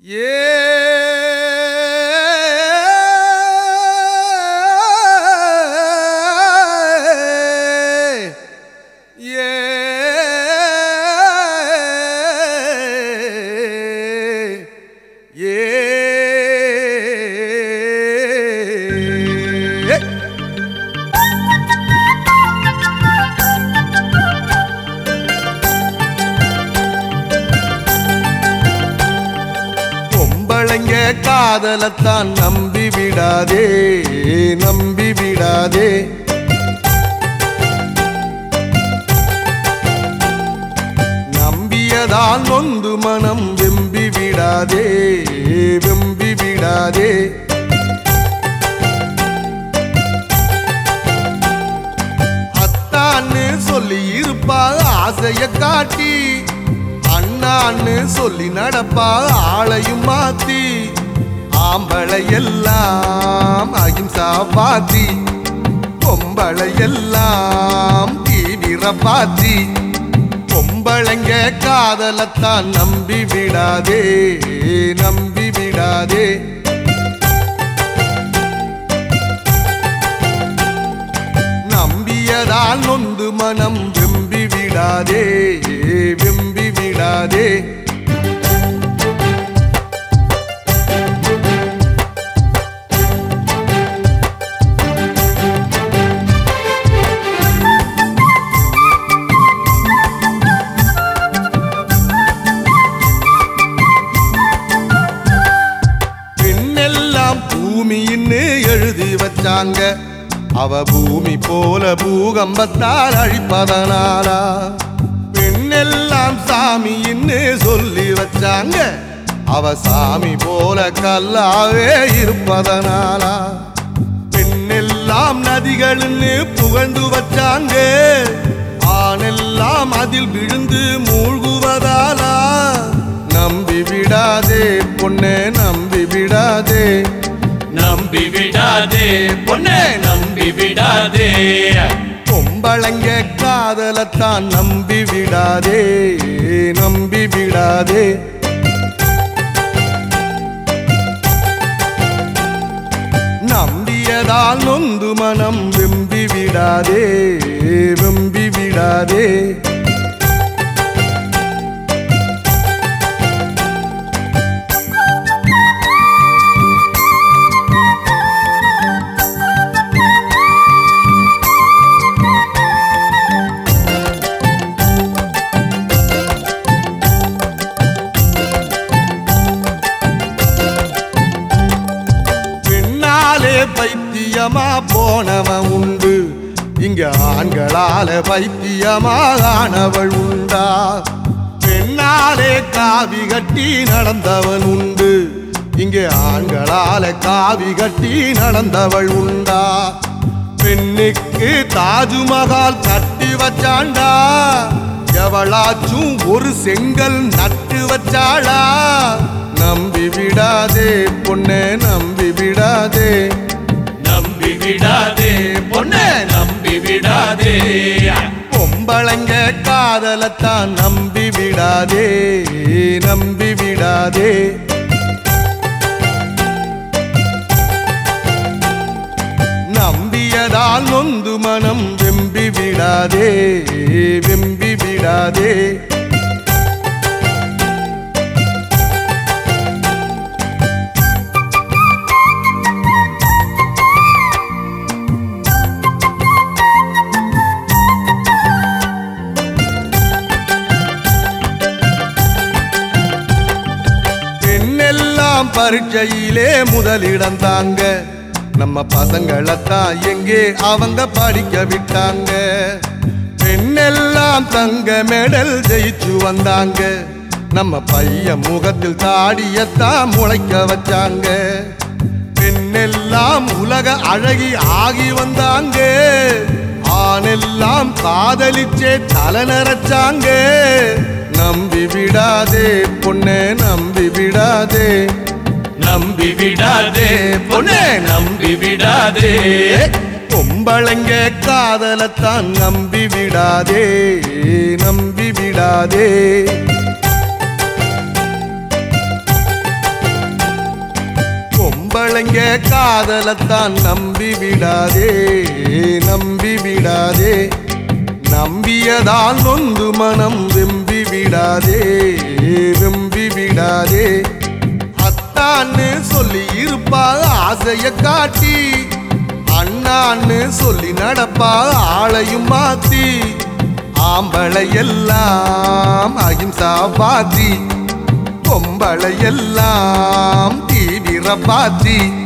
காதலத்தான் நம்பி விடாதே, நம்பி விடாதே. நம்பியதால் நொந்து மனம் வெம்பி விடாதே, வெம்பி விடாதே. அத்தான்னு சொல்லி இருப்பா ஆசைய காட்டி, அண்ணான்னு சொல்லி நடப்பா ஆளையும் மாத்தி. ஆம்பளை எல்லாம் அகிம்சா பாத்தி, பொம்பளை எல்லாம் தீவிர பாத்தி. பொம்பளைங்க காதலத்தான் நம்பி விடாதே, நம்பி விடாதே. நம்பியதால் நொந்து மனம் வெம்பி விடாதே, வெம்பி விடாதே. பெண்ணெல்லாம் பூமின்னு எழுதி வச்சாங்க, அவ பூமி போல பூகம்பத்தால் அழிப்பதனாலா. பெண்ணெல்லாம் சாமின்னு சொல்லி வச்சாங்க, அவ சாமி போல கல்லாவே இருப்பதனாலா. பெண்ணெல்லாம் நதிகள்னு புகழ்ந்து வச்சாங்க, ஆணெல்லாம் அதில் விழுந்து மூழ்குவதாலா. நம்பி விடாதே பொண்ணே, நம்பி விடாதே, நம்பி விடாதே பொண்ணே, நம்பி விடாதே. பொம்பளைங்க காதலத்தான் நம்பி விடாதே, நம்பி விடாதே. நம்பியதால் நொந்து மனம் வெம்பி விடாதே, வெம்பி விடாதே. பைத்தியமா போனவன் உண்டு, இங்க ஆண்களால பைத்தியமானவள் உண்டா. பெண்ணாலே காவி கட்டி நடந்தவன் உண்டு, இங்கே ஆண்களால காவி கட்டி நடந்தவள் உண்டா. பெண்ணுக்கு தாஜ்மஹால் கட்டி வச்சாண்டா, எவளாச்சும் ஒரு செங்கல் நட்டு வச்சாளா. நம்பி விடாதே பொண்ணே, நம்பி விடாதே, நம்பி விடாதே பொண்ணே, நம்பி விடாதே. பொம்பளைங்க காதலத்தான் நம்பி விடாதே, நம்பி விடாதே. நம்பியதால் நொந்து மனம் வெம்பி விடாதே, வெம்பி விடாதே. பரீட்சையிலே முதலிடம் தாங்க, நம்ம பசங்களத்தான் எங்கே அவங்க படிக்க விட்டாங்க. பெண்ணெல்லாம் தங்க மெடல் ஜெயிச்சு வந்தாங்க, நம்ம பையன் முகத்தில் தாடியத்தான் முளைக்க வச்சாங்க. பெண்ணெல்லாம் உலக அழகி ஆகி வந்தாங்க, ஆணெல்லாம் காதலிச்சே தலை நரைச்சாங்க. நம்பி விடாதே பொண்ணே, நம்பி விடாதே, நம்பி விடாதே பொண்ணே, நம்பி விடாதே. பொம்பளைங்க காதலத்தான் நம்பி விடாதே, நம்பி விடாதே. பொம்பளைங்க காதலத்தான் நம்பி விடாதே நம்பி விடாதே நம்பியதால் நொந்து மனம் வெம்பி விடாதே வெம்பி விடாதே அத்தான்னு சொல்லி இருப்பா ஆசைய காட்டி அண்ணான்னு சொல்லி நடப்பா ஆளையும் மாத்தி ஆம்பளை எல்லாம் அகிம்சா பாத்தி பொம்பளை எல்லாம் தீவிர பாத்தி